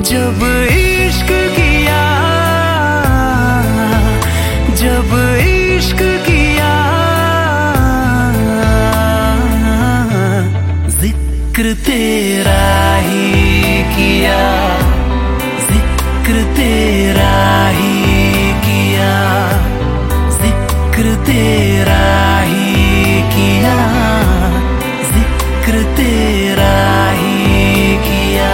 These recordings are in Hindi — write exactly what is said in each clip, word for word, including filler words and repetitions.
जब इश्क किया, जब इश्क किया, जिक्र तेरा ही किया, जिक्र तेरा ही किया, जिक्र तेरा ही किया, जिक्र तेरा ही किया।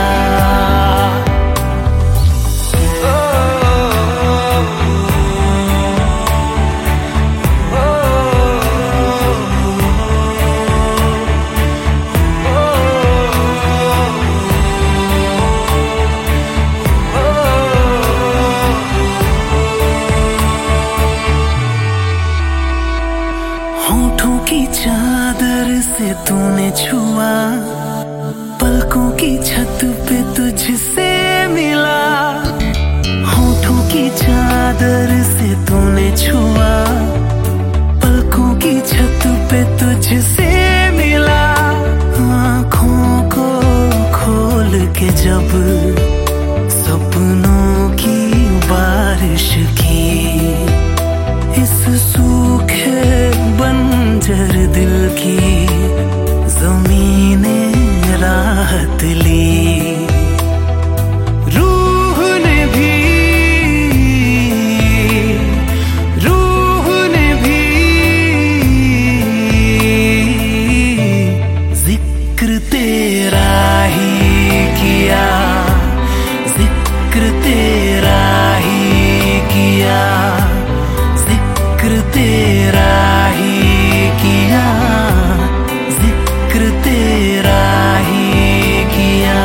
होठों की चादर से तूने छुआ, पलकों की छत पे तुझसे मिला। होठों की चादर से तूने छुआ, पलकों की छत पे तुझसे मिला। आँखों को खोल के जब सपनों की बारिश की, इस सूखे बंजर दिल की ज़मीने राहत ली। रूह ने भी, रूह ने भी जिक्र तेरा ही किया, जिक्र तेरा ही किया, जिक्र तेरा ही किया, जिक्र तेरा ही किया।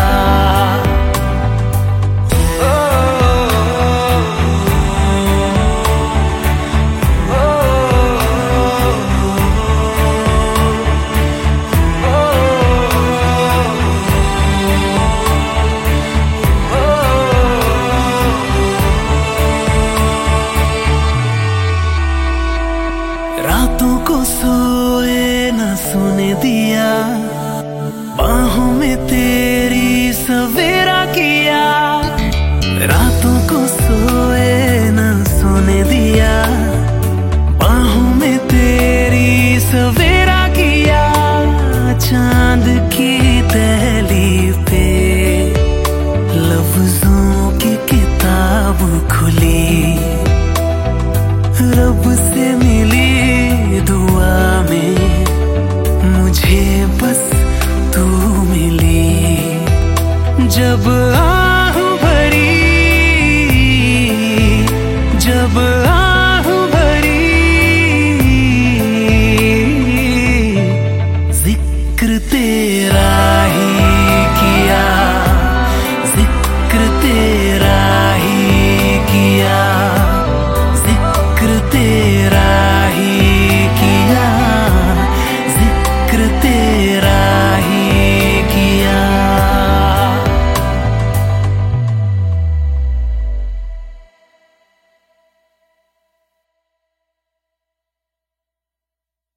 रातों को सोए न सोने दिया, बाहों में तेरी सवेरा किया। रातों को सोए न सोने दिया, बाहों में तेरी सवेरा किया। चांद की दहली पे लफ्जों की किताब खुली, रब से मिली दुआ में मुझे बस तू मिली। जब